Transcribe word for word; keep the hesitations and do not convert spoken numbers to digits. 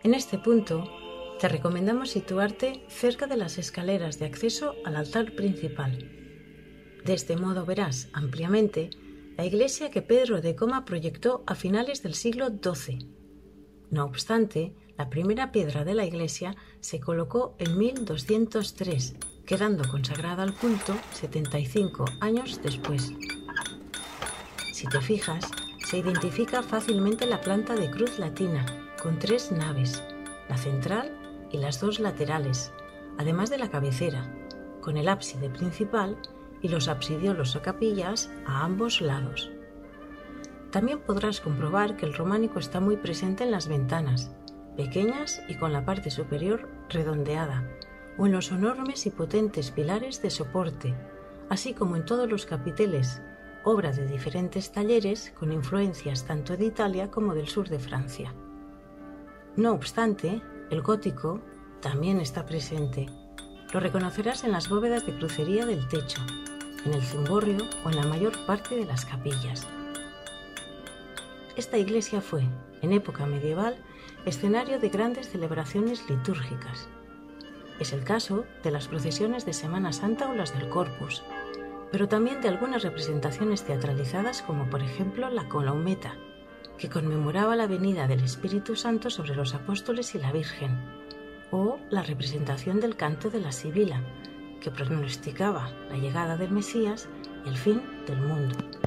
En este punto, te recomendamos situarte cerca de las escaleras de acceso al altar principal. De este modo verás ampliamente la iglesia que Pedro de Coma proyectó a finales del siglo doce. No obstante, la primera piedra de la iglesia se colocó en mil doscientos tres, quedando consagrada al culto setenta y cinco años después. Si te fijas, se identifica fácilmente la planta de cruz latina, con tres naves, la central y las dos laterales, además de la cabecera, con el ábside principal y los absidiolos o capillas a ambos lados. También podrás comprobar que el románico está muy presente en las ventanas, pequeñas y con la parte superior redondeada, o en los enormes y potentes pilares de soporte, así como en todos los capiteles, obra de diferentes talleres con influencias tanto de Italia como del sur de Francia. No obstante, el gótico también está presente. Lo reconocerás en las bóvedas de crucería del techo, en el cimborrio o en la mayor parte de las capillas. Esta iglesia fue, en época medieval, escenario de grandes celebraciones litúrgicas. Es el caso de las procesiones de Semana Santa o las del Corpus, pero también de algunas representaciones teatralizadas como por ejemplo la Colometa, que conmemoraba la venida del Espíritu Santo sobre los apóstoles y la Virgen, o la representación del canto de la Sibila, que pronosticaba la llegada del Mesías y el fin del mundo.